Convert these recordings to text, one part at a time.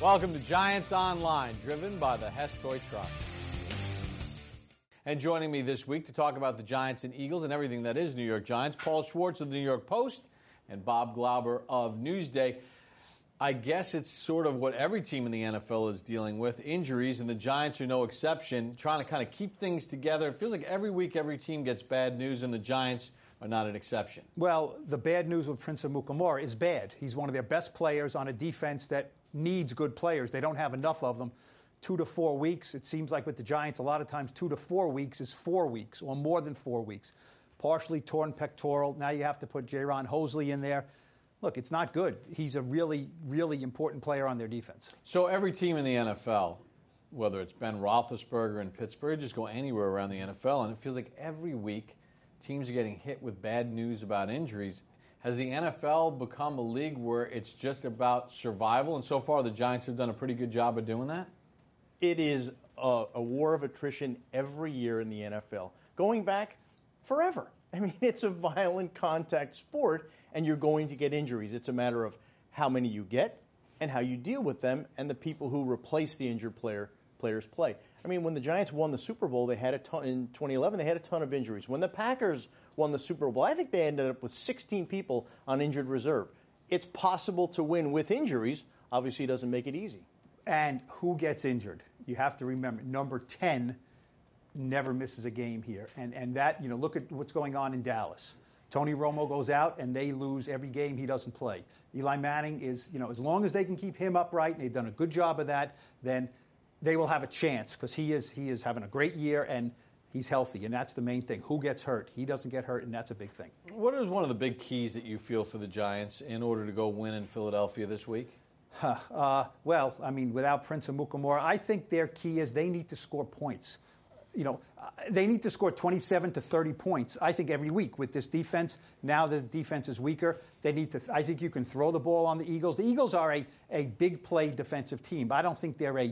Welcome to Giants Online, driven by the Hess Toy Truck. And joining me this week to talk about the Giants and Eagles and everything that is New York Giants, Paul Schwartz of the New York Post and Bob Glauber of Newsday. I guess it's sort of what every team in the NFL is dealing with, injuries, and the Giants are no exception, trying to kind of keep things together. It feels like every week every team gets bad news, and the Giants are not an exception. Well, the bad news with Prince Amukamara is bad. He's one of their best players on a defense that needs good players. They don't have enough of them. 2 to 4 weeks. It seems like with the Giants, a lot of times 2 to 4 weeks is 4 weeks or more than 4 weeks. Partially torn pectoral. Now you have to put Jaron Hosley in there. Look, it's not good. He's a really, really important player on their defense. So every team in the NFL, whether it's Ben Roethlisberger in Pittsburgh, just go anywhere around the NFL, and it feels like every week teams are getting hit with bad news about injuries. Has the NFL become a league where it's just about survival? And so far, the Giants have done a pretty good job of doing that? It is a war of attrition every year in the NFL, going back forever. I mean, it's a violent contact sport, and you're going to get injuries. It's a matter of how many you get and how you deal with them, and the people who replace the injured players play. I mean, when the Giants won the Super Bowl, they had a ton in 2011. They had a ton of injuries. When the Packers won the Super Bowl, I think they ended up with 16 people on injured reserve. It's possible to win with injuries. Obviously, it doesn't make it easy. And who gets injured? You have to remember, number 10 never misses a game here. And that, look at what's going on in Dallas. Tony Romo goes out, and they lose every game he doesn't play. Eli Manning is, as long as they can keep him upright, and they've done a good job of that, then they will have a chance because he is having a great year, and he's healthy, and that's the main thing. Who gets hurt? He doesn't get hurt, and that's a big thing. What is one of the big keys that you feel for the Giants in order to go win in Philadelphia this week? Well, I mean, without Prince Amukamara, I think their key is they need to score points. They need to score 27 to 30 points, I think, every week with this defense. Now that the defense is weaker, they need to. I think you can throw the ball on the Eagles. The Eagles are a big play defensive team. I don't think they're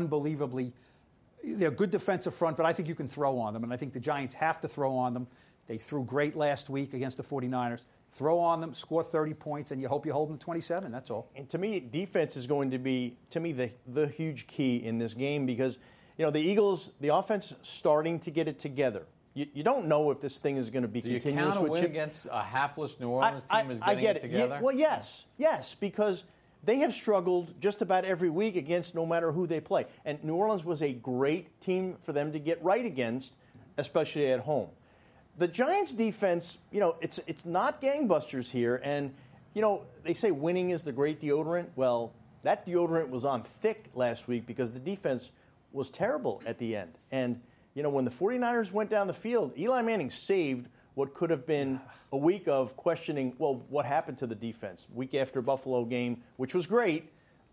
they're a good defensive front, but I think you can throw on them, and I think the Giants have to throw on them. They threw great last week against the 49ers. Throw on them, score 30 points, and you hope you hold them to 27. That's all. And to me, defense is going to be, the huge key in this game because, the Eagles, the offense starting to get it together. You don't know if this thing is going to be continuous. Do you count a win against a hapless New Orleans team is getting it together? Well, yes, because they have struggled just about every week against no matter who they play. And New Orleans was a great team for them to get right against, especially at home. The Giants' defense, it's not gangbusters here. And, they say winning is the great deodorant. Well, that deodorant was on thick last week because the defense was terrible at the end. And, when the 49ers went down the field, Eli Manning saved what could have been a week of questioning, well, what happened to the defense? Week after Buffalo game, which was great,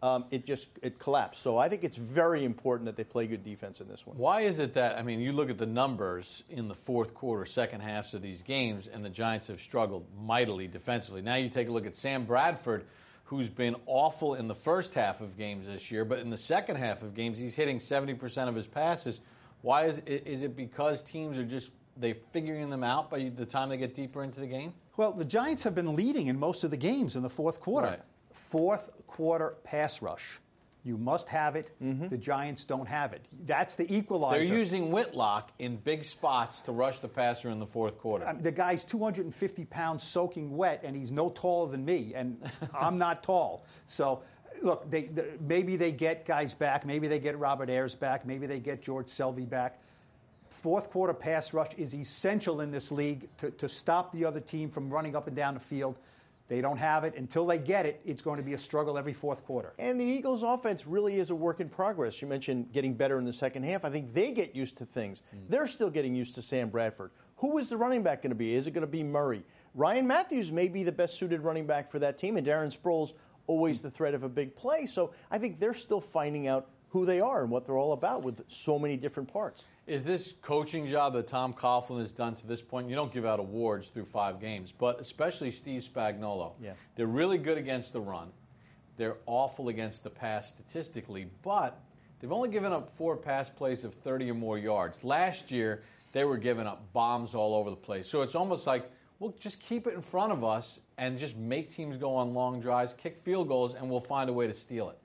it collapsed. So I think it's very important that they play good defense in this one. Why is it that, you look at the numbers in the fourth quarter, second halves of these games, and the Giants have struggled mightily defensively. Now you take a look at Sam Bradford, who's been awful in the first half of games this year, but in the second half of games, he's hitting 70% of his passes. Why is it because teams are just they're figuring them out by the time they get deeper into the game? Well, the Giants have been leading in most of the games in the fourth quarter. Right. Fourth quarter pass rush. You must have it. Mm-hmm. The Giants don't have it. That's the equalizer. They're using Whitlock in big spots to rush the passer in the fourth quarter. The guy's 250 pounds soaking wet, and he's no taller than me, and I'm not tall. So, look, maybe they get guys back. Maybe they get Robert Ayers back. Maybe they get George Selvey back. Fourth quarter pass rush is essential in this league to stop the other team from running up and down the field. They don't have it. Until they get it, it's going to be a struggle every fourth quarter. And the Eagles' offense really is a work in progress. You mentioned getting better in the second half. I think they get used to things. They're still getting used to Sam Bradford. Who is the running back going to be? Is it going to be Murray? Ryan Matthews may be the best suited running back for that team, and Darren Sproles always the threat of a big play. So I think they're still finding out who they are and what they're all about with so many different parts. Is this coaching job that Tom Coughlin has done to this point? You don't give out awards through 5 games, but especially Steve Spagnuolo. Yeah. They're really good against the run. They're awful against the pass statistically, but they've only given up 4 pass plays of 30 or more yards. Last year, they were giving up bombs all over the place. So it's almost like, well, just keep it in front of us and just make teams go on long drives, kick field goals, and we'll find a way to steal it.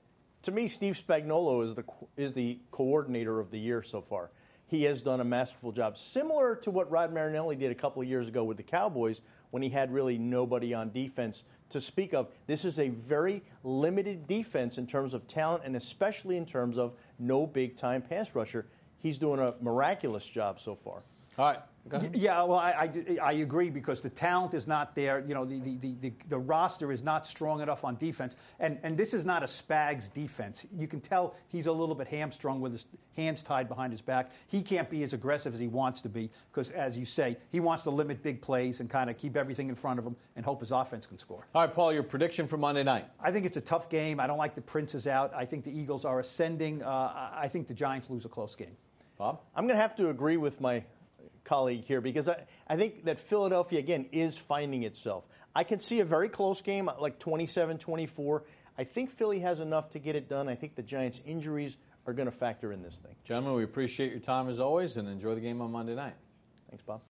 To me, Steve Spagnuolo is the coordinator of the year so far. He has done a masterful job, similar to what Rod Marinelli did a couple of years ago with the Cowboys when he had really nobody on defense to speak of. This is a very limited defense in terms of talent and especially in terms of no big-time pass rusher. He's doing a miraculous job so far. All right. Go ahead. Yeah, well, I agree because the talent is not there. You know, the roster is not strong enough on defense. And this is not a Spags defense. You can tell he's a little bit hamstrung with his hands tied behind his back. He can't be as aggressive as he wants to be because, as you say, he wants to limit big plays and kind of keep everything in front of him and hope his offense can score. All right, Paul, your prediction for Monday night. I think it's a tough game. I don't like the Princes out. I think the Eagles are ascending. I think the Giants lose a close game. Bob? I'm going to have to agree with my colleague here because I think that Philadelphia, again, is finding itself. I can see a very close game, like 27-24. I think Philly has enough to get it done. I think the Giants' injuries are going to factor in this thing. Gentlemen, we appreciate your time as always and enjoy the game on Monday night. Thanks, Bob.